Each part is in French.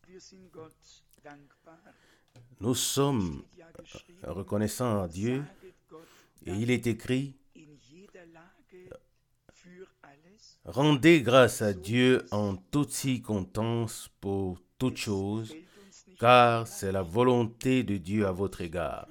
Nous sommes reconnaissants à Dieu et il est écrit: rendez grâce à Dieu en toute circonstance pour toutes choses, car c'est la volonté de Dieu à votre égard.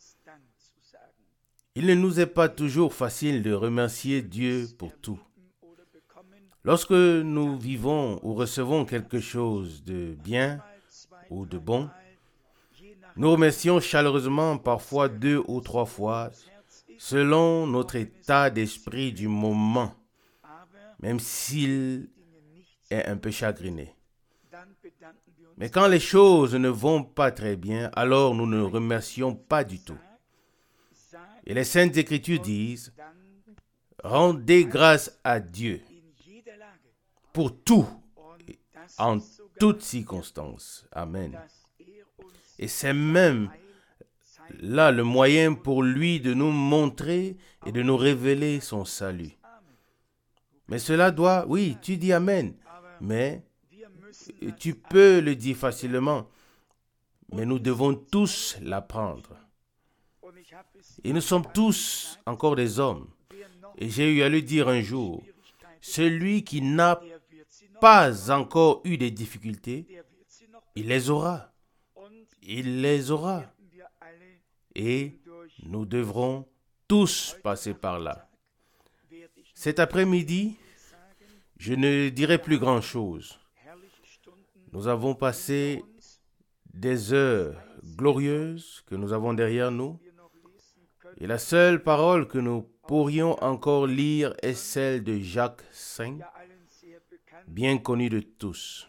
Il ne nous est pas toujours facile de remercier Dieu pour tout. Lorsque nous vivons ou recevons quelque chose de bien ou de bon, nous remercions chaleureusement parfois 2 ou 3 fois, selon notre état d'esprit du moment, même s'il est un peu chagriné. Mais quand les choses ne vont pas très bien, alors nous ne remercions pas du tout. Et les Saintes Écritures disent: rendez grâce à Dieu pour tout, en toutes circonstances. Amen. Et c'est même là le moyen pour lui de nous montrer et de nous révéler son salut. Mais cela doit, oui, tu dis Amen, mais tu peux le dire facilement, mais nous devons tous l'apprendre. Et nous sommes tous encore des hommes. Et j'ai eu à le dire un jour: celui qui n'a pas encore eu des difficultés, il les aura. Il les aura. Et nous devrons tous passer par là. Cet après-midi, je ne dirai plus grand-chose. Nous avons passé des heures glorieuses que nous avons derrière nous. Et la seule parole que nous pourrions encore lire est celle de Jacques 5, bien connue de tous.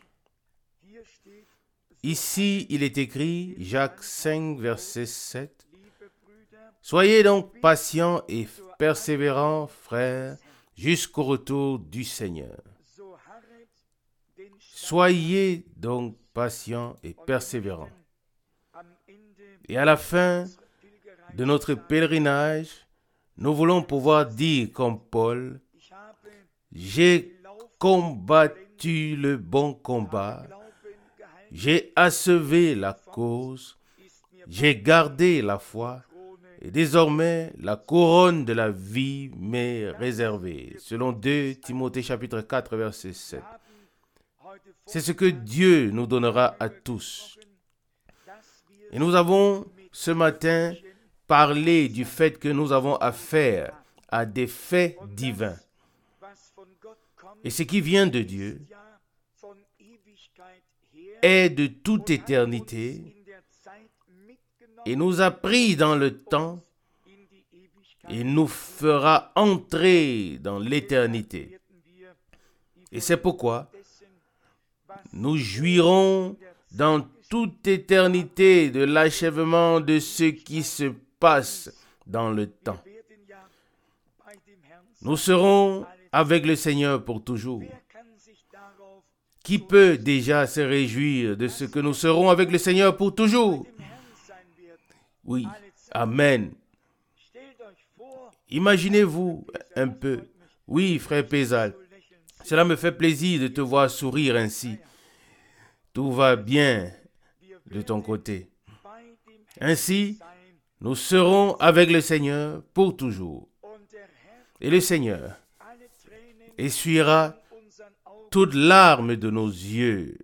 Ici, il est écrit, Jacques 5, verset 7, « Soyez donc patients et persévérants, frères, jusqu'au retour du Seigneur. » Soyez donc patients et persévérants. Et à la fin de notre pèlerinage, nous voulons pouvoir dire comme Paul: j'ai combattu le bon combat, j'ai achevé la cause, j'ai gardé la foi, et désormais la couronne de la vie m'est réservée. Selon 2 Timothée chapitre 4 verset 7. C'est ce que Dieu nous donnera à tous. Et nous avons ce matin parlé du fait que nous avons affaire à des faits divins. Et ce qui vient de Dieu est de toute éternité et nous a pris dans le temps et nous fera entrer dans l'éternité. Et c'est pourquoi nous jouirons dans toute éternité de l'achèvement de ce qui se passe dans le temps. Nous serons avec le Seigneur pour toujours. Qui peut déjà se réjouir de ce que nous serons avec le Seigneur pour toujours? Oui, Amen. Imaginez-vous un peu. Oui, frère Pézal, cela me fait plaisir de te voir sourire ainsi. Tout va bien de ton côté. Ainsi, nous serons avec le Seigneur pour toujours. Et le Seigneur essuiera toute larme de nos yeux.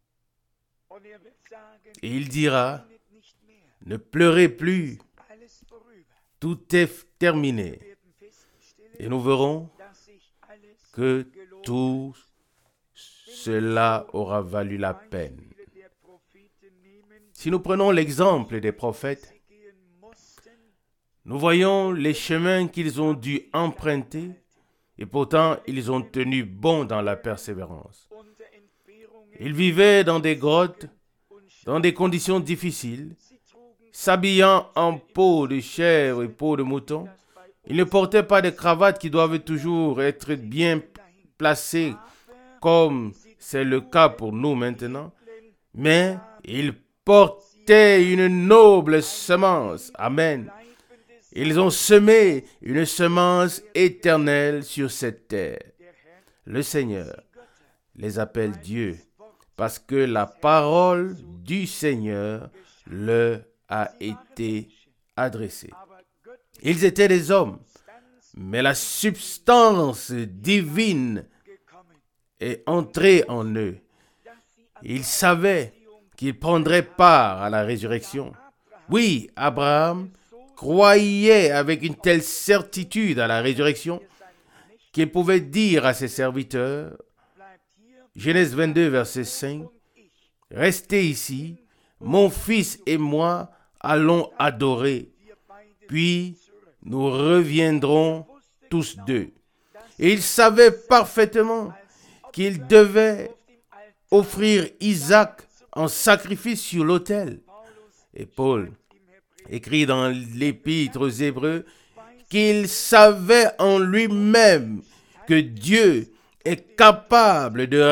Et il dira: ne pleurez plus, tout est terminé. Et nous verrons que tout cela aura valu la peine. Si nous prenons l'exemple des prophètes, nous voyons les chemins qu'ils ont dû emprunter et pourtant ils ont tenu bon dans la persévérance. Ils vivaient dans des grottes, dans des conditions difficiles, s'habillant en peau de chèvre et peau de mouton. Ils ne portaient pas de cravates qui doivent toujours être bien placées comme c'est le cas pour nous maintenant, mais ils portaient une noble semence. Amen. Ils ont semé une semence éternelle sur cette terre. Le Seigneur les appelle Dieu parce que la parole du Seigneur leur a été adressée. Ils étaient des hommes, mais la substance divine est entrée en eux. Ils savaient qu'ils prendraient part à la résurrection. Oui, Abraham croyait avec une telle certitude à la résurrection qu'il pouvait dire à ses serviteurs, Genèse 22, verset 5, « Restez ici, mon fils et moi allons adorer, puis nous reviendrons tous deux. » Et il savait parfaitement qu'il devait offrir Isaac en sacrifice sur l'autel. Et Paul écrit dans l'Épître aux Hébreux qu'il savait en lui-même que Dieu est capable de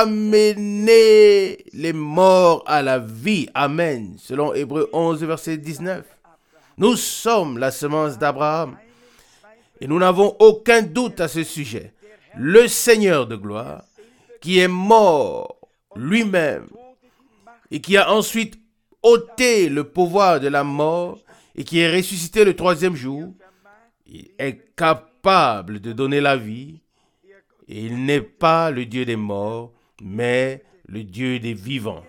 ramener les morts à la vie. Amen. Selon Hébreux 11, verset 19. Nous sommes la semence d'Abraham et nous n'avons aucun doute à ce sujet. Le Seigneur de gloire, qui est mort lui-même et qui a ensuite ôté le pouvoir de la mort et qui est ressuscité le troisième jour, il est capable de donner la vie. Et il n'est pas le Dieu des morts, mais le Dieu des vivants.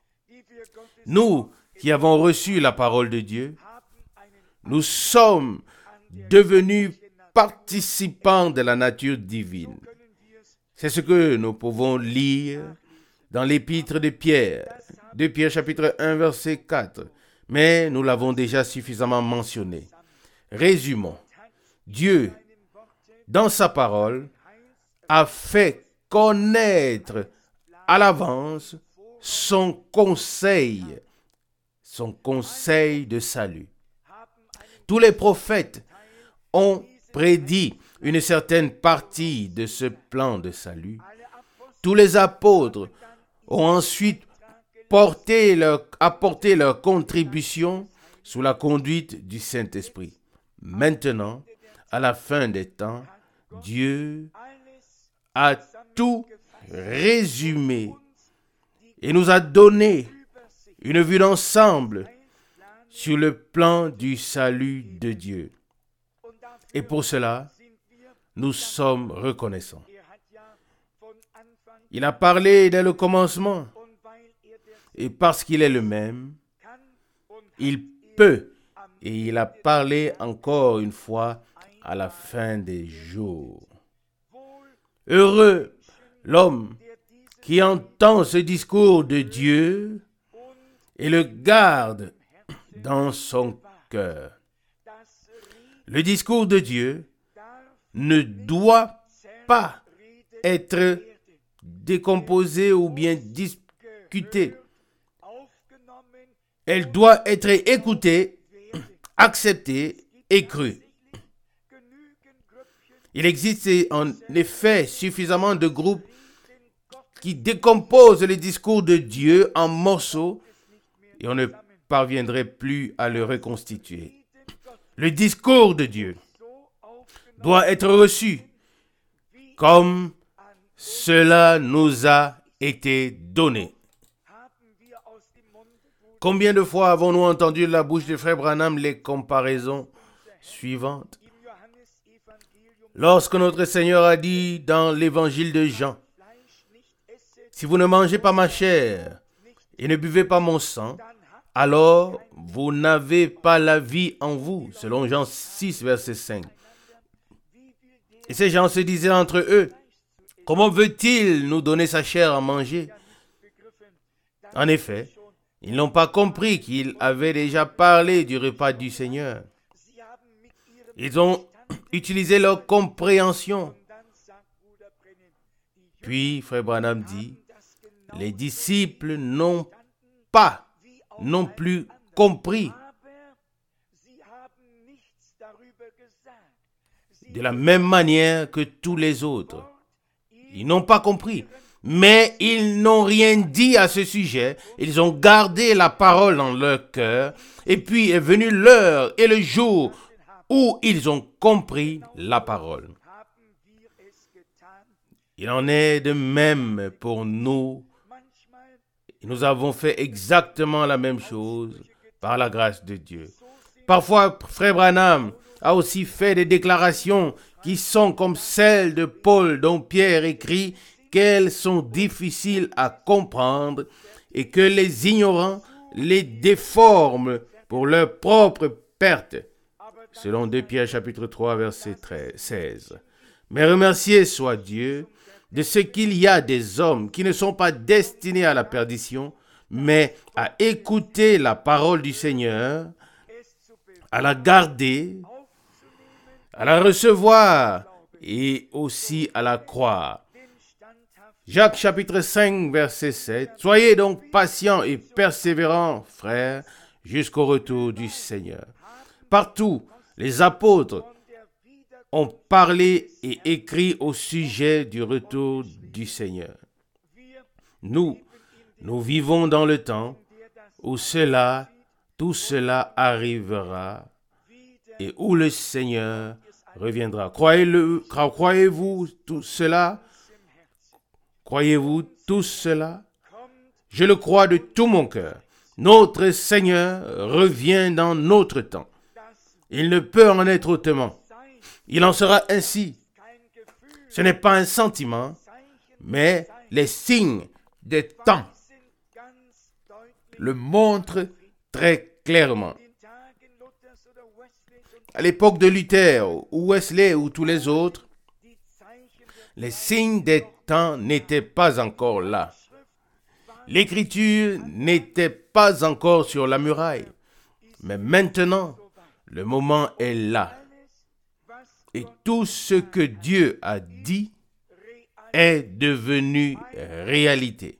Nous qui avons reçu la parole de Dieu, nous sommes devenus participants de la nature divine. C'est ce que nous pouvons lire dans l'épître de Pierre, 2 Pierre chapitre 1 verset 4, mais nous l'avons déjà suffisamment mentionné. Résumons. Dieu, dans sa parole, a fait connaître à l'avance son conseil de salut. Tous les prophètes ont prédit une certaine partie de ce plan de salut. Tous les apôtres ont ensuite apporté leur contribution sous la conduite du Saint-Esprit. Maintenant, à la fin des temps, Dieu a tout résumé et nous a donné une vue d'ensemble sur le plan du salut de Dieu. Et pour cela, nous sommes reconnaissants. Il a parlé dès le commencement et parce qu'il est le même, il peut et il a parlé encore une fois à la fin des jours. Heureux l'homme qui entend ce discours de Dieu et le garde dans son cœur. Le discours de Dieu ne doit pas être décomposé ou bien discuté. Elle doit être écoutée, acceptée et crue. Il existe en effet suffisamment de groupes qui décomposent le discours de Dieu en morceaux et on ne parviendrait plus à le reconstituer. Le discours de Dieu doit être reçu comme cela nous a été donné. Combien de fois avons-nous entendu de la bouche de frère Branham les comparaisons suivantes? Lorsque notre Seigneur a dit dans l'évangile de Jean, « Si vous ne mangez pas ma chair et ne buvez pas mon sang, alors vous n'avez pas la vie en vous. » Selon Jean 6, verset 5. Et ces gens se disaient entre eux, « Comment veut-il nous donner sa chair à manger ?» En effet, ils n'ont pas compris qu'il avait déjà parlé du repas du Seigneur. Ils ont utilisé leur compréhension. Puis, frère Branham dit, les disciples n'ont pas non plus compris. De la même manière que tous les autres. Ils n'ont pas compris. Mais ils n'ont rien dit à ce sujet. Ils ont gardé la parole dans leur cœur. Et puis est venu l'heure et le jour où ils ont compris la parole. Il en est de même pour nous Nous avons fait exactement la même chose par la grâce de Dieu. Parfois, Frère Branham a aussi fait des déclarations qui sont comme celles de Paul, dont Pierre écrit qu'elles sont difficiles à comprendre et que les ignorants les déforment pour leur propre perte. Selon 2 Pierre chapitre 3, verset 16. Mais remercié soit Dieu de ce qu'il y a des hommes qui ne sont pas destinés à la perdition, mais à écouter la parole du Seigneur, à la garder, à la recevoir et aussi à la croire. Jacques chapitre 5, verset 7. Soyez donc patients et persévérants, frères, jusqu'au retour du Seigneur. Partout, les apôtres ont parlé et écrit au sujet du retour du Seigneur. Nous vivons dans le temps où tout cela arrivera et où le Seigneur reviendra. Croyez-vous tout cela? Croyez-vous tout cela? Je le crois de tout mon cœur. Notre Seigneur revient dans notre temps. Il ne peut en être autrement. Il en sera ainsi. Ce n'est pas un sentiment, mais les signes des temps le montrent très clairement. À l'époque de Luther, ou Wesley, ou tous les autres, les signes des temps n'étaient pas encore là. L'écriture n'était pas encore sur la muraille. Mais maintenant, le moment est là. Et tout ce que Dieu a dit est devenu réalité.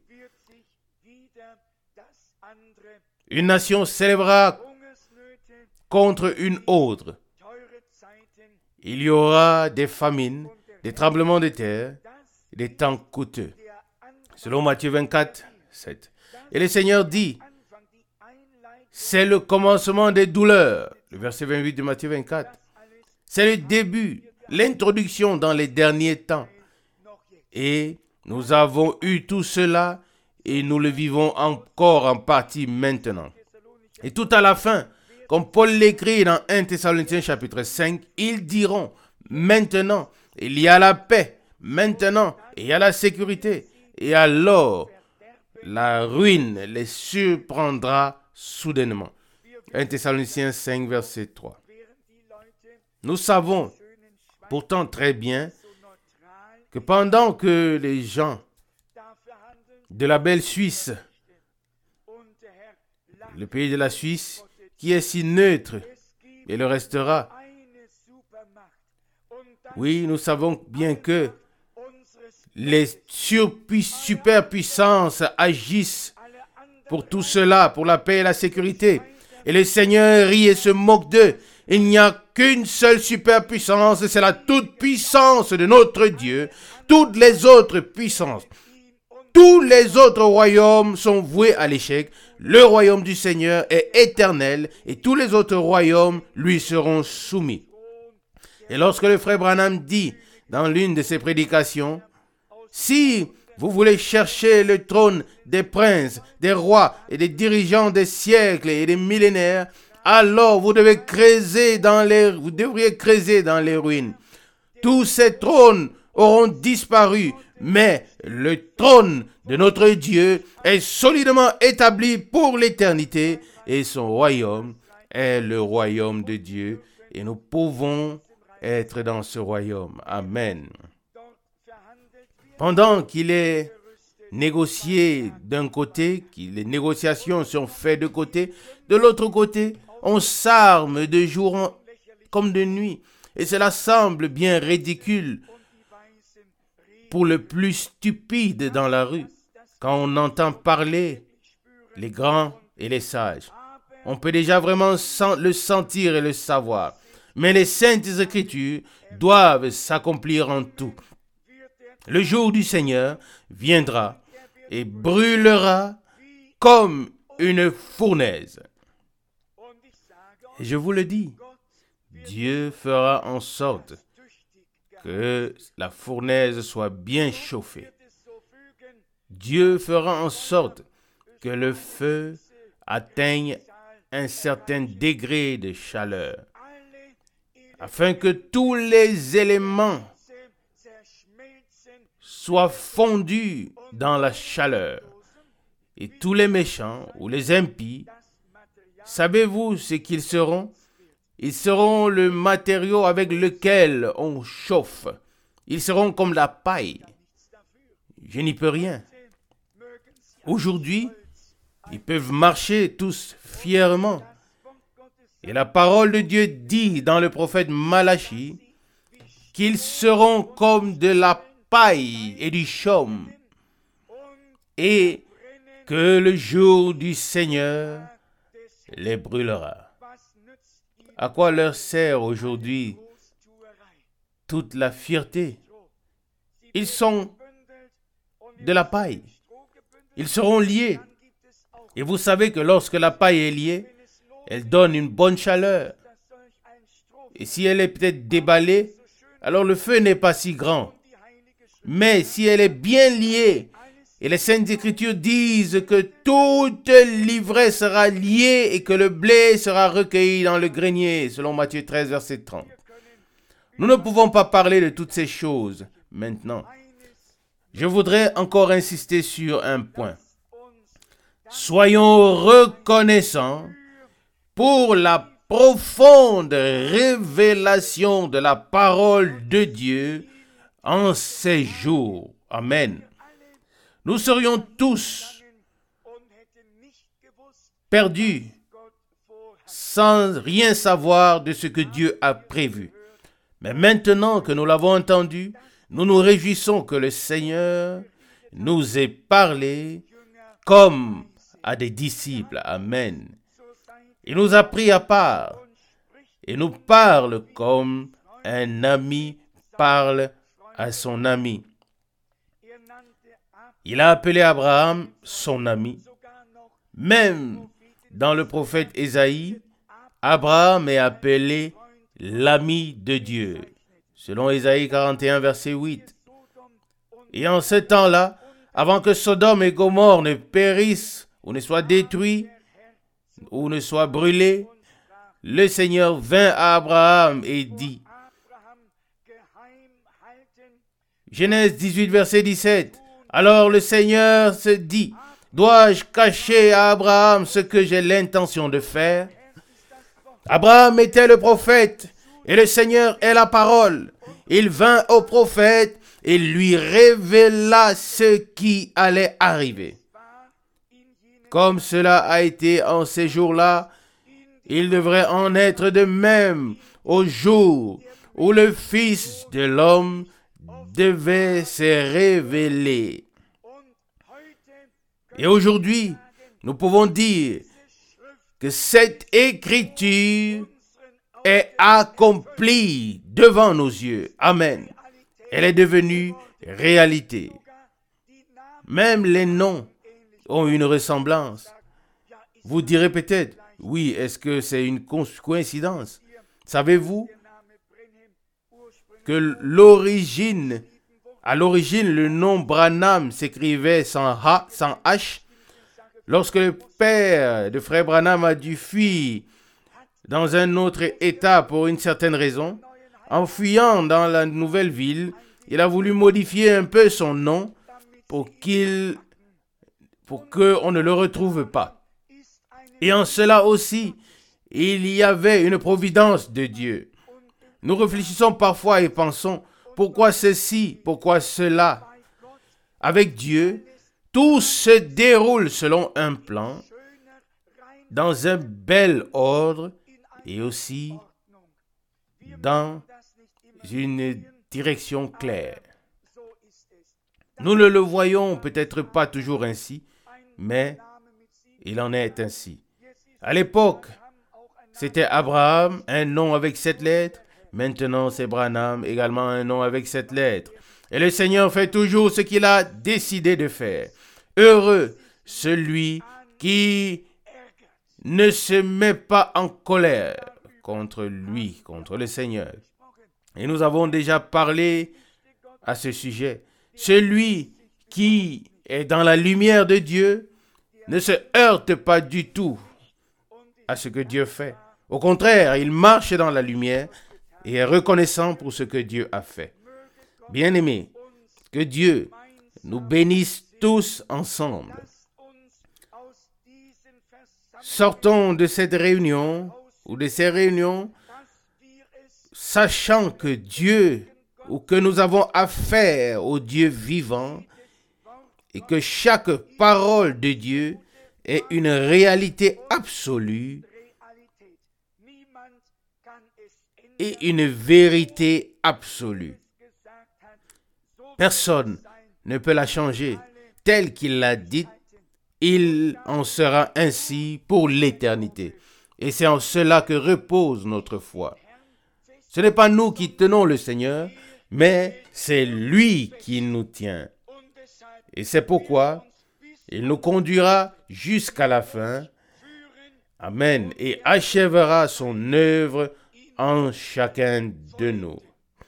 Une nation s'élèvera contre une autre. Il y aura des famines, des tremblements de terre, des temps coûteux. Selon Matthieu 24, 7. Et le Seigneur dit, c'est le commencement des douleurs. Le verset 28 de Matthieu 24. C'est le début, l'introduction dans les derniers temps. Et nous avons eu tout cela et nous le vivons encore en partie maintenant. Et tout à la fin, comme Paul l'écrit dans 1 Thessaloniciens chapitre 5, ils diront, maintenant, il y a la paix, maintenant, il y a la sécurité. Et alors, la ruine les surprendra soudainement. 1 Thessaloniciens 5, verset 3. Nous savons pourtant très bien que pendant que les gens de la belle Suisse, le pays de la Suisse, qui est si neutre et le restera, oui, nous savons bien que les superpuissances agissent pour tout cela, pour la paix et la sécurité. Et le Seigneur rit et se moque d'eux. Il n'y a qu'une seule superpuissance, c'est la toute-puissance de notre Dieu. Toutes les autres puissances, tous les autres royaumes sont voués à l'échec. Le royaume du Seigneur est éternel et tous les autres royaumes lui seront soumis. Et lorsque le frère Branham dit dans l'une de ses prédications, si vous voulez chercher le trône des princes, des rois et des dirigeants des siècles et des millénaires, alors vous devriez creuser dans les ruines. Tous ces trônes auront disparu, mais le trône de notre Dieu est solidement établi pour l'éternité et son royaume est le royaume de Dieu et nous pouvons être dans ce royaume. Amen. Pendant qu'il est négocié d'un côté, que les négociations sont faites de côté, de l'autre côté, on s'arme de jour comme de nuit. Et cela semble bien ridicule pour le plus stupide dans la rue. Quand on entend parler les grands et les sages, on peut déjà vraiment le sentir et le savoir. Mais les saintes écritures doivent s'accomplir en tout. Le jour du Seigneur viendra et brûlera comme une fournaise. Et je vous le dis, Dieu fera en sorte que la fournaise soit bien chauffée. Dieu fera en sorte que le feu atteigne un certain degré de chaleur, afin que tous les éléments soient fondus dans la chaleur. Et tous les méchants ou les impies, savez-vous ce qu'ils seront? Ils seront le matériau avec lequel on chauffe. Ils seront comme la paille. Je n'y peux rien. Aujourd'hui, ils peuvent marcher tous fièrement. Et la parole de Dieu dit dans le prophète Malachie qu'ils seront comme de la paille et du chaume, et que le jour du Seigneur les brûlera. À quoi leur sert aujourd'hui toute la fierté? Ils sont de la paille. Ils seront liés. Et vous savez que lorsque la paille est liée, elle donne une bonne chaleur. Et si elle est peut-être déballée, alors le feu n'est pas si grand. Mais si elle est bien liée, et les Saintes Écritures disent que toute l'ivraie sera liée et que le blé sera recueilli dans le grenier, selon Matthieu 13, verset 30. Nous ne pouvons pas parler de toutes ces choses maintenant. Je voudrais encore insister sur un point. Soyons reconnaissants pour la profonde révélation de la parole de Dieu en ces jours. Amen. Nous serions tous perdus sans rien savoir de ce que Dieu a prévu. Mais maintenant que nous l'avons entendu, nous nous réjouissons que le Seigneur nous ait parlé comme à des disciples. Amen. Il nous a pris à part et nous parle comme un ami parle à son ami. Il a appelé Abraham son ami. Même dans le prophète Ésaïe, Abraham est appelé l'ami de Dieu, selon Ésaïe 41, verset 8. Et en ce temps-là, avant que Sodome et Gomorrhe ne périssent ou ne soient détruits ou ne soient brûlés, le Seigneur vint à Abraham et dit, Genèse 18, verset 17, alors le Seigneur se dit, dois-je cacher à Abraham ce que j'ai l'intention de faire? Abraham était le prophète et le Seigneur est la parole. Il vint au prophète et lui révéla ce qui allait arriver. Comme cela a été en ces jours-là, il devrait en être de même au jour où le Fils de l'homme devait se révéler. Et aujourd'hui, nous pouvons dire que cette écriture est accomplie devant nos yeux. Amen. Elle est devenue réalité. Même les noms ont une ressemblance. Vous direz peut-être, oui, est-ce que c'est une coïncidence? Savez-vous que à l'origine, le nom Branham s'écrivait sans H. Lorsque le père de frère Branham a dû fuir dans un autre état pour une certaine raison, en fuyant dans la nouvelle ville, il a voulu modifier un peu son nom pour qu'on ne le retrouve pas. Et en cela aussi, il y avait une providence de Dieu. Nous réfléchissons parfois et pensons, pourquoi ceci, pourquoi cela? Avec Dieu, tout se déroule selon un plan, dans un bel ordre et aussi dans une direction claire. Nous ne le voyons peut-être pas toujours ainsi, mais il en est ainsi. À l'époque, c'était Abraham, un nom avec 7 lettres. Maintenant, c'est Branham, également un nom avec 7 lettres. Et le Seigneur fait toujours ce qu'il a décidé de faire. Heureux celui qui ne se met pas en colère contre lui, contre le Seigneur. Et nous avons déjà parlé à ce sujet. Celui qui est dans la lumière de Dieu ne se heurte pas du tout à ce que Dieu fait. Au contraire, il marche dans la lumière et est reconnaissant pour ce que Dieu a fait. Bien-aimés, que Dieu nous bénisse tous ensemble. Sortons de cette réunion ou de ces réunions, sachant que Dieu ou que nous avons affaire au Dieu vivant et que chaque parole de Dieu est une réalité absolue et une vérité absolue. Personne ne peut la changer. Telle qu'il l'a dite, il en sera ainsi pour l'éternité. Et c'est en cela que repose notre foi. Ce n'est pas nous qui tenons le Seigneur, mais c'est lui qui nous tient. Et c'est pourquoi il nous conduira jusqu'à la fin. Amen. Et achèvera son œuvre en chacun de nous.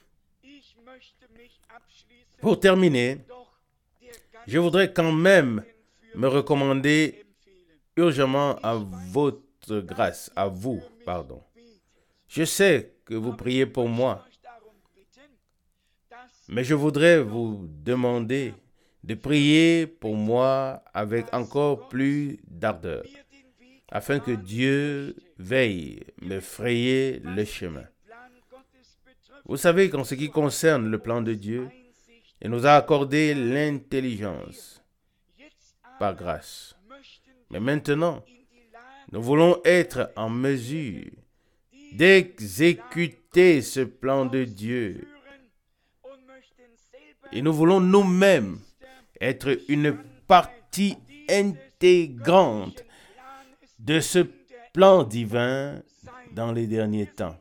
Pour terminer, je voudrais quand même me recommander urgemment à votre grâce, à vous, pardon. Je sais que vous priez pour moi, mais je voudrais vous demander de prier pour moi avec encore plus d'ardeur, afin que Dieu veille me frayer le chemin. Vous savez qu'en ce qui concerne le plan de Dieu, il nous a accordé l'intelligence par grâce. Mais maintenant, nous voulons être en mesure d'exécuter ce plan de Dieu. Et nous voulons nous-mêmes être une partie intégrante de ce plan divin dans les derniers temps.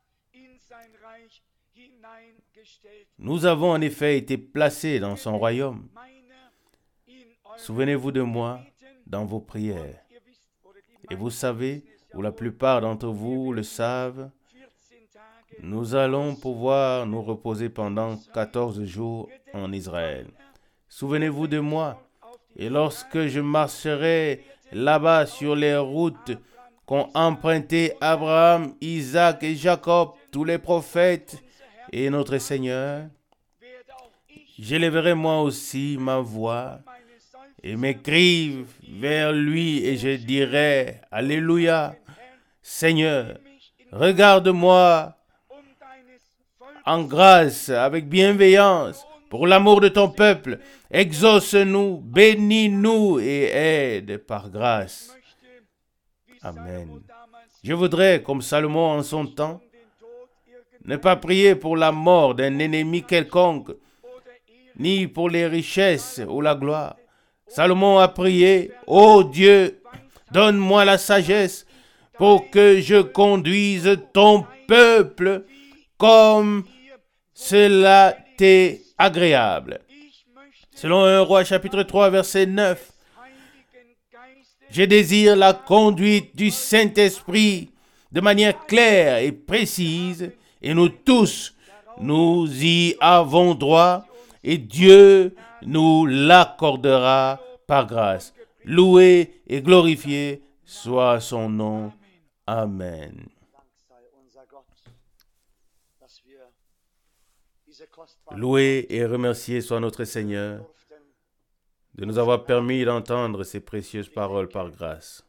Nous avons en effet été placés dans son royaume. Souvenez-vous de moi dans vos prières. Et vous savez, ou la plupart d'entre vous le savent, nous allons pouvoir nous reposer pendant 14 jours en Israël. Souvenez-vous de moi. Et lorsque je marcherai là-bas sur les routes qu'ont empruntées Abraham, Isaac et Jacob, tous les prophètes et notre Seigneur, j'élèverai moi aussi ma voix et mes cris vers lui et je dirai, Alléluia, Seigneur, regarde-moi en grâce, avec bienveillance, pour l'amour de ton peuple, exauce-nous, bénis-nous et aide par grâce. Amen. Je voudrais, comme Salomon en son temps, ne pas prier pour la mort d'un ennemi quelconque, ni pour les richesses ou la gloire. Salomon a prié, « Ô Dieu, donne-moi la sagesse pour que je conduise ton peuple comme cela t'est agréable. » Selon 1 Roi chapitre 3 verset 9. Je désire la conduite du Saint-Esprit de manière claire et précise, et nous tous, nous y avons droit, et Dieu nous l'accordera par grâce. Loué et glorifié soit son nom. Amen. Loué et remercié soit notre Seigneur de nous avoir permis d'entendre ces précieuses paroles par grâce.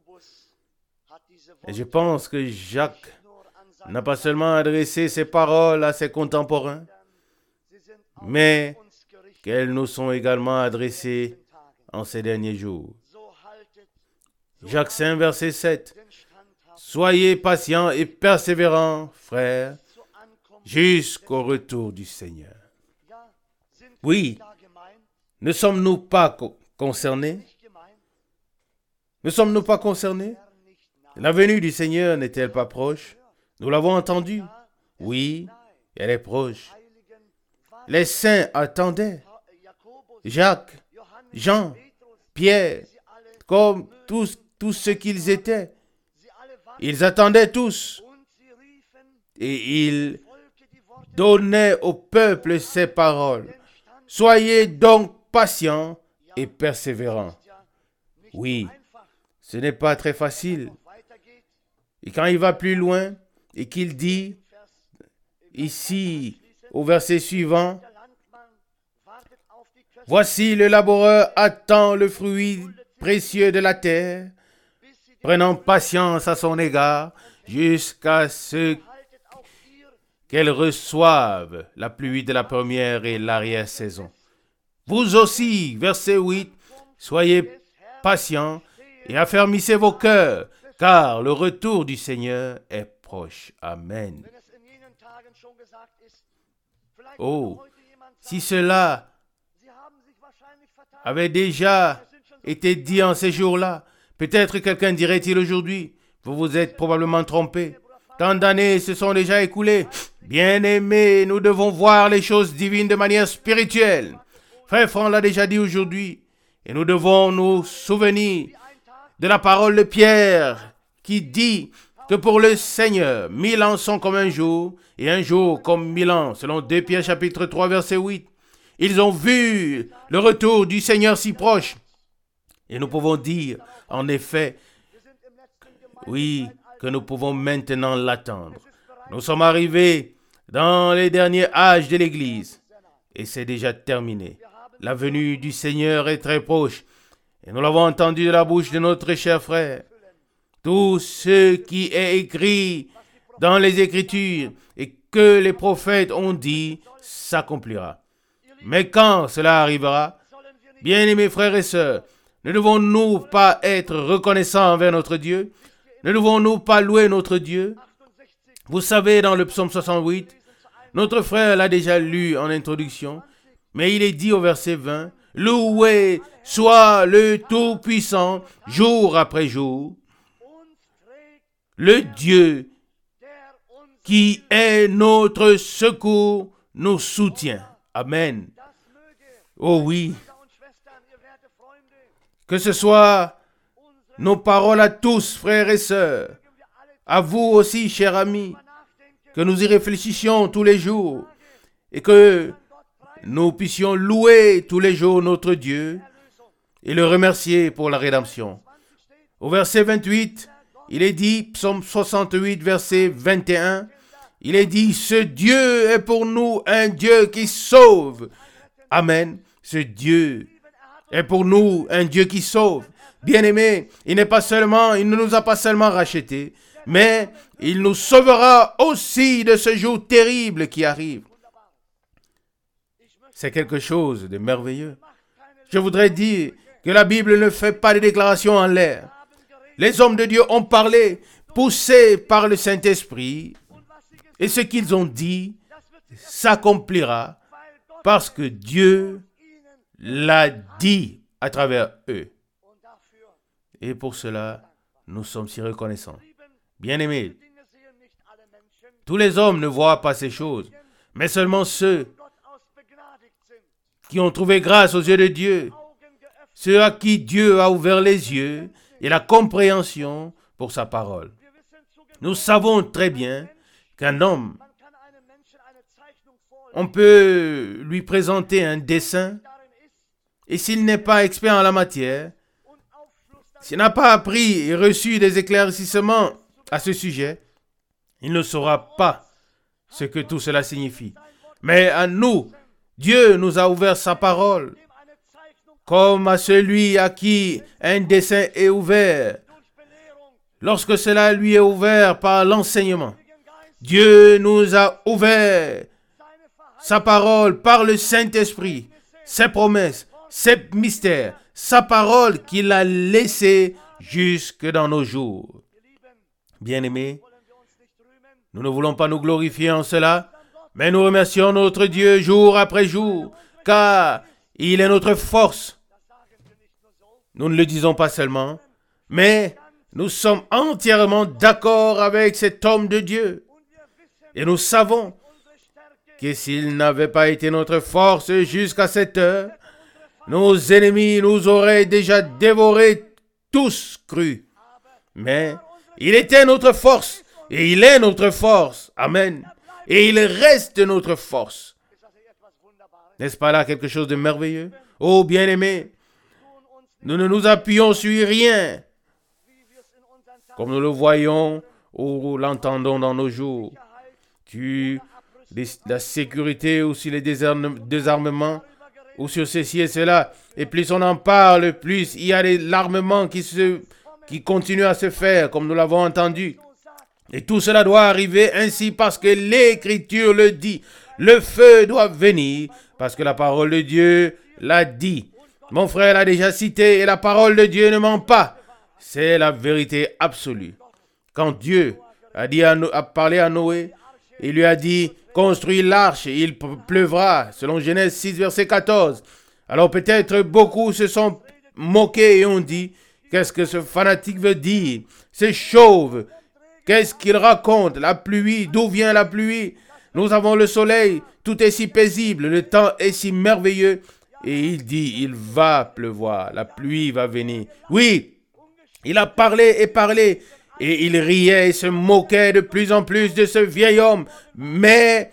Et je pense que Jacques n'a pas seulement adressé ces paroles à ses contemporains, mais qu'elles nous sont également adressées en ces derniers jours. Jacques 5, verset 7. Soyez patients et persévérants, frères, jusqu'au retour du Seigneur. Oui, ne sommes-nous pas concernés? Ne sommes-nous pas concernés? La venue du Seigneur n'est-elle pas proche? Nous l'avons entendu. Oui, elle est proche. Les saints attendaient. Jacques, Jean, Pierre, comme tous ceux qu'ils étaient. Ils attendaient tous. Et ils donnaient au peuple ces paroles. Soyez donc patients et persévérants. Oui, ce n'est pas très facile. Et quand il va plus loin et qu'il dit, ici, au verset suivant, « Voici le laboureur attend le fruit précieux de la terre, prenant patience à son égard, jusqu'à ce qu'elle reçoive la pluie de la première et l'arrière-saison. Vous aussi, verset 8, soyez patients et affermissez vos cœurs, car le retour du Seigneur est proche. » Amen. Oh, si cela avait déjà été dit en ces jours-là, peut-être quelqu'un dirait-il aujourd'hui, vous vous êtes probablement trompé. Tant d'années se sont déjà écoulées. Bien-aimés, nous devons voir les choses divines de manière spirituelle. Frère Franck l'a déjà dit aujourd'hui. Et nous devons nous souvenir de la parole de Pierre qui dit que pour le Seigneur, 1000 ans sont comme un jour et un jour comme 1000 ans, selon 2 Pierre chapitre 3 verset 8. Ils ont vu le retour du Seigneur si proche. Et nous pouvons dire, en effet, oui, que nous pouvons maintenant l'attendre. Nous sommes arrivés dans les derniers âges de l'Église et c'est déjà terminé. La venue du Seigneur est très proche et nous l'avons entendu de la bouche de notre cher frère. Tout ce qui est écrit dans les Écritures et que les prophètes ont dit s'accomplira. Mais quand cela arrivera, bien-aimés frères et sœurs, ne devons-nous pas être reconnaissants envers notre Dieu? Ne devons-nous pas louer notre Dieu? Vous savez, dans le psaume 68, notre frère l'a déjà lu en introduction, mais il est dit au verset 20, « Loué soit le Tout-Puissant, jour après jour, le Dieu qui est notre secours nous soutient. » Amen. Oh oui. Que ce soit nos paroles à tous, frères et sœurs, à vous aussi, chers amis, que nous y réfléchissions tous les jours et que nous puissions louer tous les jours notre Dieu et le remercier pour la rédemption. Au verset 28, il est dit, psaume 68, verset 21, il est dit, « Ce Dieu est pour nous un Dieu qui sauve. » Amen. Ce Dieu est pour nous un Dieu qui sauve. Bien-aimés, il ne nous a pas seulement rachetés, mais il nous sauvera aussi de ce jour terrible qui arrive. C'est quelque chose de merveilleux. Je voudrais dire que la Bible ne fait pas de déclarations en l'air. Les hommes de Dieu ont parlé, poussés par le Saint-Esprit, et ce qu'ils ont dit s'accomplira parce que Dieu l'a dit à travers eux. Et pour cela, nous sommes si reconnaissants. Bien-aimés, tous les hommes ne voient pas ces choses, mais seulement ceux qui ont trouvé grâce aux yeux de Dieu, ceux à qui Dieu a ouvert les yeux et la compréhension pour sa parole. Nous savons très bien qu'un homme, on peut lui présenter un dessin et s'il n'est pas expert en la matière, s'il n'a pas appris et reçu des éclaircissements à ce sujet, il ne saura pas ce que tout cela signifie. Mais à nous, Dieu nous a ouvert sa parole, comme à celui à qui un dessin est ouvert. Lorsque cela lui est ouvert par l'enseignement, Dieu nous a ouvert sa parole par le Saint-Esprit, ses promesses, ses mystères, sa parole qu'il a laissée jusque dans nos jours. Bien-aimés, nous ne voulons pas nous glorifier en cela, mais nous remercions notre Dieu jour après jour, car il est notre force. Nous ne le disons pas seulement, mais nous sommes entièrement d'accord avec cet homme de Dieu. Et nous savons que s'il n'avait pas été notre force jusqu'à cette heure, nos ennemis nous auraient déjà dévorés tous crus. Mais il était notre force et il est notre force. Amen. Et il reste notre force. N'est-ce pas là quelque chose de merveilleux? Oh bien-aimés, Nous ne nous appuyons sur rien, comme nous le voyons ou l'entendons dans nos jours. La sécurité ou sur les désarmements, ou sur ceci et cela. Et plus on en parle, plus il y a l'armement qui continue à se faire, comme nous l'avons entendu. Et tout cela doit arriver ainsi parce que l'Écriture le dit. Le feu doit venir parce que la parole de Dieu l'a dit. Mon frère l'a déjà cité et la parole de Dieu ne ment pas. C'est la vérité absolue. Quand Dieu a parlé à Noé, il lui a dit, construis l'arche et il pleuvra, selon Genèse 6, verset 14. Alors peut-être beaucoup se sont moqués et ont dit, qu'est-ce que ce fanatique veut dire? C'est chauve. Qu'est-ce qu'il raconte? La pluie, d'où vient la pluie? Nous avons le soleil, tout est si paisible, le temps est si merveilleux. Et il dit, il va pleuvoir, la pluie va venir. Oui, il a parlé et parlé. Et il riait et se moquait de plus en plus de ce vieil homme. Mais,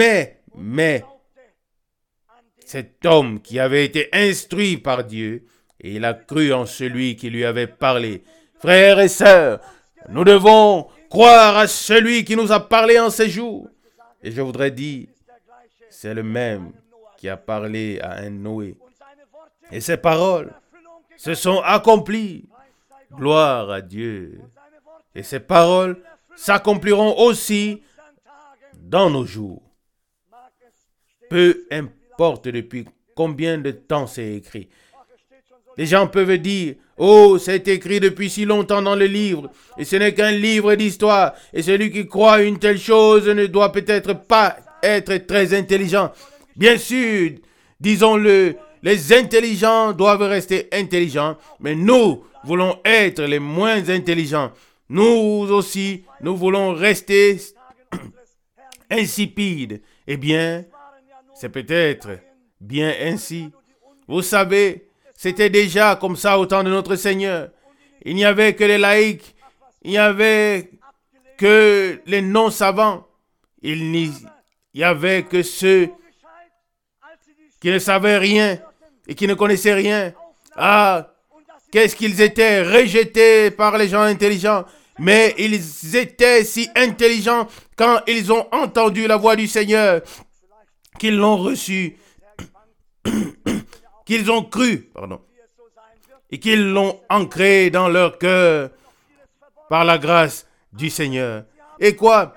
cet homme qui avait été instruit par Dieu, et il a cru en celui qui lui avait parlé. Frères et sœurs, nous devons croire à celui qui nous a parlé en ces jours. Et je voudrais dire, c'est le même qui a parlé à un Noé. Et ses paroles se sont accomplies. Gloire à Dieu. Et ces paroles s'accompliront aussi dans nos jours. Peu importe depuis combien de temps c'est écrit. Les gens peuvent dire, oh, c'est écrit depuis si longtemps dans le livre, et ce n'est qu'un livre d'histoire, et celui qui croit une telle chose ne doit peut-être pas être très intelligent. Bien sûr, disons-le, les intelligents doivent rester intelligents, mais nous voulons être les moins intelligents. Nous aussi, nous voulons rester insipides. Eh bien, c'est peut-être bien ainsi. Vous savez, c'était déjà comme ça au temps de notre Seigneur. Il n'y avait que les laïcs, il n'y avait que les non-savants. Il n'y avait que ceux qui ne savaient rien et qui ne connaissaient rien. Ah, qu'est-ce qu'ils étaient rejetés par les gens intelligents. Mais ils étaient si intelligents quand ils ont entendu la voix du Seigneur, qu'ils l'ont reçu, qu'ils ont cru, et qu'ils l'ont ancré dans leur cœur par la grâce du Seigneur. Et quoi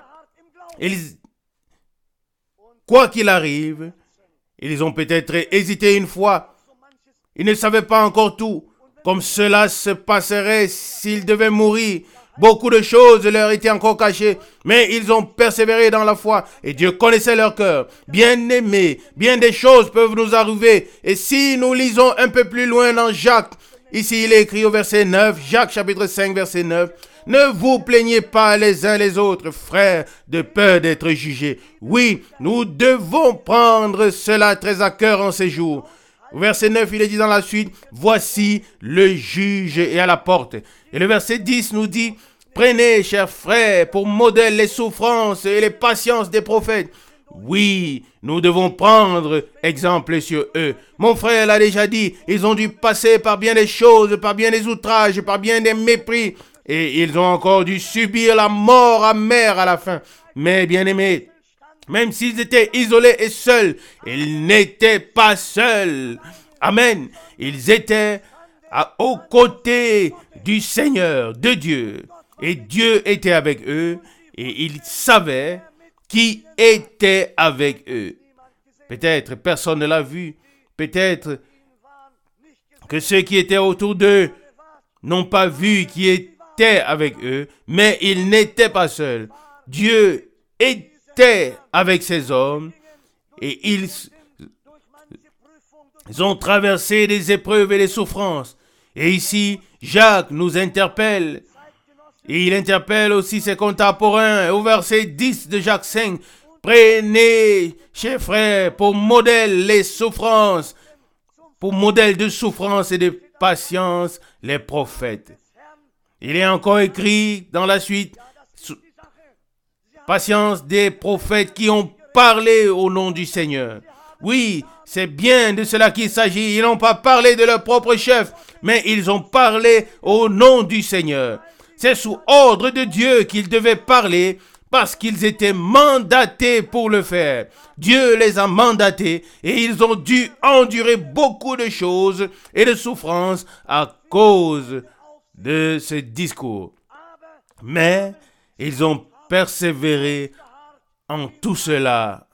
qu'il arrive, ils ont peut-être hésité une fois. Ils ne savaient pas encore tout, comme cela se passerait s'ils devaient mourir. Beaucoup de choses leur étaient encore cachées, mais ils ont persévéré dans la foi et Dieu connaissait leur cœur. Bien-aimés, bien des choses peuvent nous arriver. Et si nous lisons un peu plus loin dans Jacques, ici il est écrit au verset 9, Jacques chapitre 5 verset 9, « Ne vous plaignez pas les uns les autres, frères, de peur d'être jugés. Oui, nous devons prendre cela très à cœur en ces jours. » Au verset 9, il est dit dans la suite, « Voici le juge est à la porte. » Et le verset 10 nous dit, « Prenez, chers frères, pour modèle les souffrances et les patiences des prophètes. » Oui, nous devons prendre exemple sur eux. Mon frère l'a déjà dit, ils ont dû passer par bien des choses, par bien des outrages, par bien des mépris. Et ils ont encore dû subir la mort amère à la fin. Mais bien aimés, même s'ils étaient isolés et seuls, ils n'étaient pas seuls. Amen. Ils étaient aux côtés du Seigneur, de Dieu. Et Dieu était avec eux et ils savaient qui était avec eux. Peut-être personne ne l'a vu. Peut-être que ceux qui étaient autour d'eux n'ont pas vu qui était avec eux, mais ils n'étaient pas seuls. Dieu était avec ces hommes et ils ont traversé des épreuves et des souffrances. Et ici, Jacques nous interpelle et il interpelle aussi ses contemporains. Au verset 10 de Jacques 5, « Prenez, chers frères, pour modèle les souffrances, pour modèle de souffrance et de patience, les prophètes. » Il est encore écrit dans la suite, « Patience des prophètes qui ont parlé au nom du Seigneur. » Oui, c'est bien de cela qu'il s'agit. Ils n'ont pas parlé de leur propre chef, mais ils ont parlé au nom du Seigneur. C'est sous ordre de Dieu qu'ils devaient parler parce qu'ils étaient mandatés pour le faire. Dieu les a mandatés et ils ont dû endurer beaucoup de choses et de souffrances à cause de ce discours. Mais ils ont persévéré en tout cela.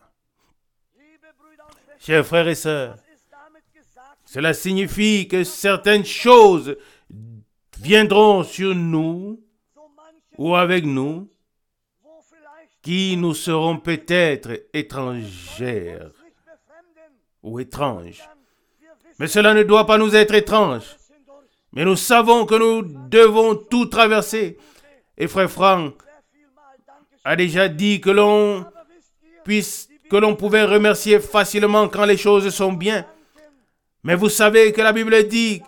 Chers frères et sœurs, cela signifie que certaines choses viendront sur nous ou avec nous qui nous seront peut-être étrangères ou étranges. Mais cela ne doit pas nous être étrange. Mais nous savons que nous devons tout traverser. Et frère Franck a déjà dit que l'on pouvait remercier facilement quand les choses sont bien. Mais vous savez que la Bible dit,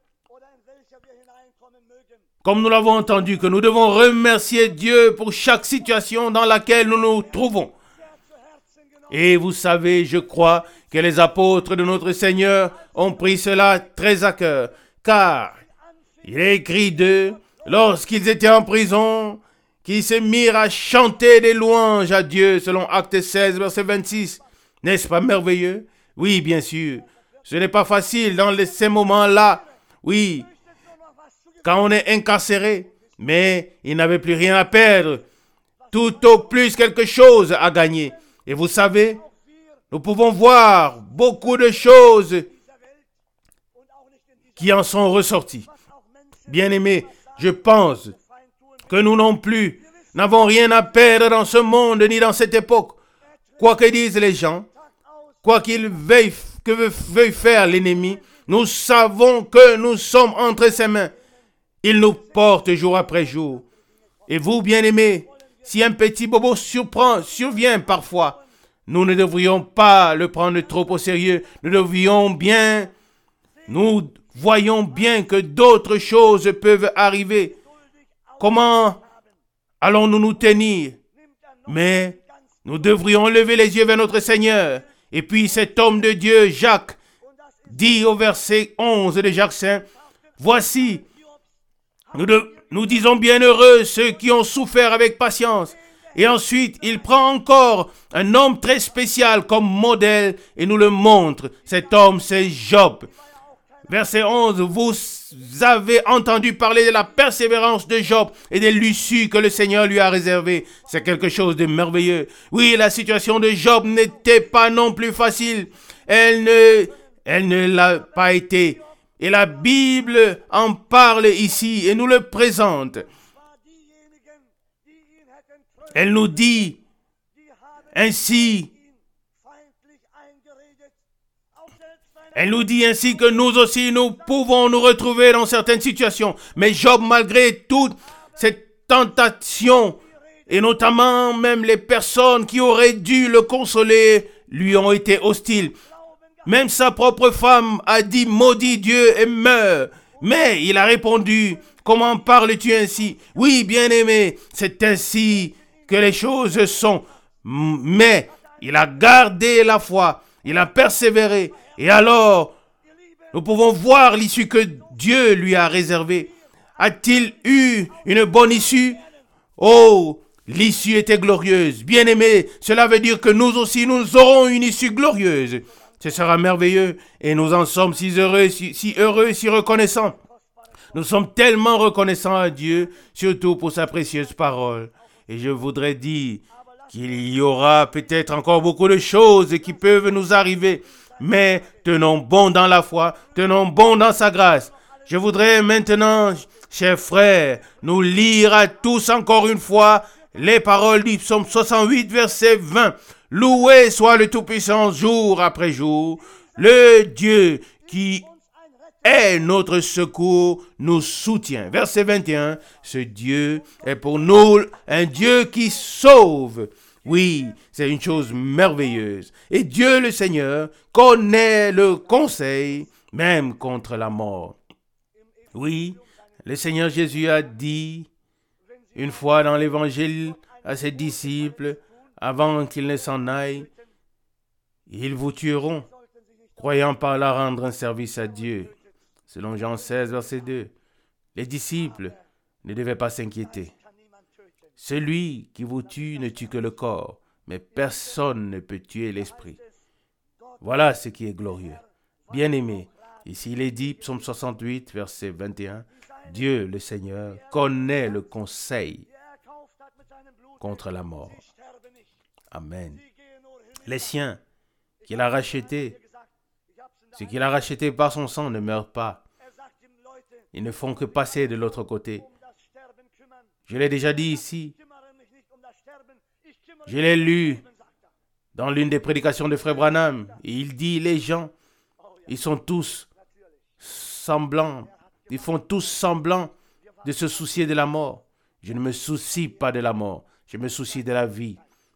comme nous l'avons entendu, que nous devons remercier Dieu pour chaque situation dans laquelle nous nous trouvons. Et vous savez, je crois que les apôtres de notre Seigneur ont pris cela très à cœur, car il est écrit d'eux, lorsqu'ils étaient en prison, qu'ils se mirent à chanter des louanges à Dieu, selon Actes 16, verset 26. N'est-ce pas merveilleux? Oui, bien sûr. Ce n'est pas facile dans ces moments-là. Oui, quand on est incarcéré, mais il n'avait plus rien à perdre. Tout au plus quelque chose à gagner. Et vous savez, nous pouvons voir beaucoup de choses qui en sont ressorties. Bien-aimés, je pense que nous non plus n'avons rien à perdre dans ce monde ni dans cette époque. Quoi que disent les gens, quoi qu'il veuille faire l'ennemi, nous savons que nous sommes entre ses mains. Il nous porte jour après jour. Et vous, bien-aimés, si un petit bobo survient parfois, nous ne devrions pas le prendre trop au sérieux. Nous voyons bien que d'autres choses peuvent arriver. Comment allons-nous nous tenir? Mais nous devrions lever les yeux vers notre Seigneur. Et puis cet homme de Dieu, Jacques, dit au verset 11 de Jacques 5, « Voici, nous disons bienheureux ceux qui ont souffert avec patience. » Et ensuite, il prend encore un homme très spécial comme modèle et nous le montre. Cet homme, c'est Job. Verset 11, vous avez entendu parler de la persévérance de Job et de l'issue que le Seigneur lui a réservée. C'est quelque chose de merveilleux. Oui, la situation de Job n'était pas non plus facile. Elle ne l'a pas été. Et la Bible en parle ici et nous le présente. Elle nous dit ainsi, que nous aussi, nous pouvons nous retrouver dans certaines situations. Mais Job, malgré toute cette tentation, et notamment même les personnes qui auraient dû le consoler, lui ont été hostiles. Même sa propre femme a dit, maudit Dieu et meurt. Mais il a répondu, comment parles-tu ainsi? Oui, bien-aimé, c'est ainsi que les choses sont. Mais il a gardé la foi, il a persévéré. Et alors, nous pouvons voir l'issue que Dieu lui a réservée. A-t-il eu une bonne issue? Oh, l'issue était glorieuse. Bien-aimé, cela veut dire que nous aussi, nous aurons une issue glorieuse. Ce sera merveilleux et nous en sommes si heureux, si reconnaissants. Nous sommes tellement reconnaissants à Dieu, surtout pour sa précieuse parole. Et je voudrais dire qu'il y aura peut-être encore beaucoup de choses qui peuvent nous arriver. Mais tenons bon dans la foi, tenons bon dans sa grâce. Je voudrais maintenant, chers frères, nous lire à tous encore une fois les paroles du psaume 68, verset 20. Loué soit le Tout-Puissant jour après jour, le Dieu qui est notre secours, nous soutient. Verset 21, ce Dieu est pour nous un Dieu qui sauve. Oui, c'est une chose merveilleuse. Et Dieu le Seigneur connaît le conseil, même contre la mort. Oui, le Seigneur Jésus a dit une fois dans l'évangile à ses disciples, avant qu'ils ne s'en aillent, Ils vous tueront, croyant par là rendre un service à Dieu. Selon Jean 16, verset 2. Les disciples ne devaient pas s'inquiéter. Celui qui vous tue ne tue que le corps, mais personne ne peut tuer l'esprit. Voilà ce qui est glorieux. Bien-aimé, ici il est dit, psaume 68, verset 21, Dieu, le Seigneur, connaît le conseil contre la mort. Amen. Les siens qu'il a rachetés, ceux qu'il a rachetés par son sang ne meurent pas. Ils ne font que passer de l'autre côté. Je l'ai déjà dit ici. Je l'ai lu dans l'une des prédications de Frère Branham. Et il dit, les gens, ils sont tous semblants. Ils font tous semblant de se soucier de la mort. Je ne me soucie pas de la mort. Je me soucie de la vie.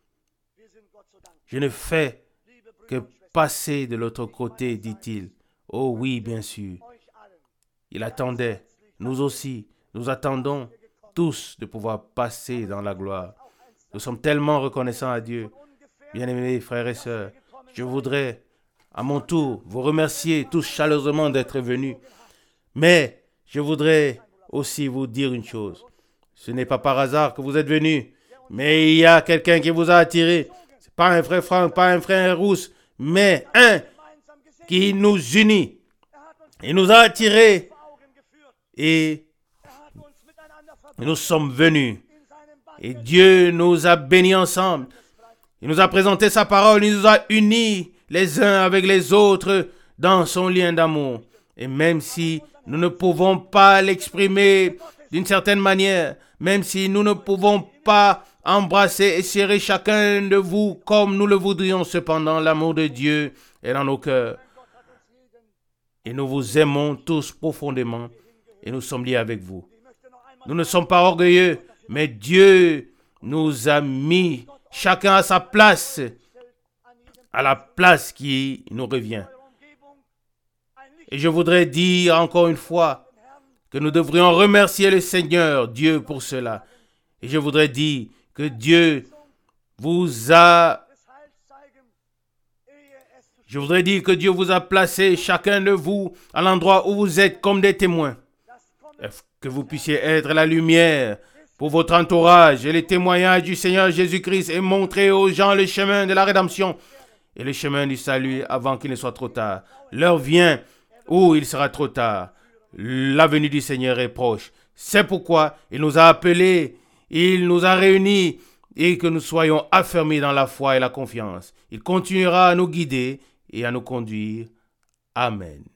Je ne fais que passer de l'autre côté, dit-il. Oh oui, bien sûr. Il attendait. Nous aussi, nous attendons tous de pouvoir passer dans la gloire. Nous sommes tellement reconnaissants à Dieu. Bien-aimés frères et sœurs, je voudrais à mon tour vous remercier tous chaleureusement d'être venus. Mais je voudrais aussi vous dire une chose. Ce n'est pas par hasard que vous êtes venus, mais il y a quelqu'un qui vous a attiré. Ce n'est pas un frère Franck, pas un frère Rousse, mais un qui nous unit. Il nous a attirés et nous sommes venus. Et Dieu nous a bénis ensemble. Il nous a présenté sa parole, il nous a unis les uns avec les autres dans son lien d'amour. Et même si nous ne pouvons pas l'exprimer d'une certaine manière, même si nous ne pouvons pas embrasser et serrer chacun de vous comme nous le voudrions, cependant l'amour de Dieu est dans nos cœurs. Et nous vous aimons tous profondément et nous sommes liés avec vous. Nous ne sommes pas orgueilleux, mais Dieu nous a mis chacun à sa place, à la place qui nous revient. Et je voudrais dire encore une fois que nous devrions remercier le Seigneur Dieu pour cela. Et je voudrais dire que Dieu vous a... Je voudrais dire que Dieu vous a placé chacun de vous à l'endroit où vous êtes comme des témoins. Que vous puissiez être la lumière pour votre entourage et les témoignages du Seigneur Jésus-Christ et montrer aux gens le chemin de la rédemption et le chemin du salut avant qu'il ne soit trop tard. L'heure vient où il sera trop tard. La venue du Seigneur est proche. C'est pourquoi il nous a appelés, il nous a réunis et que nous soyons affermis dans la foi et la confiance. Il continuera à nous guider et à nous conduire. Amen.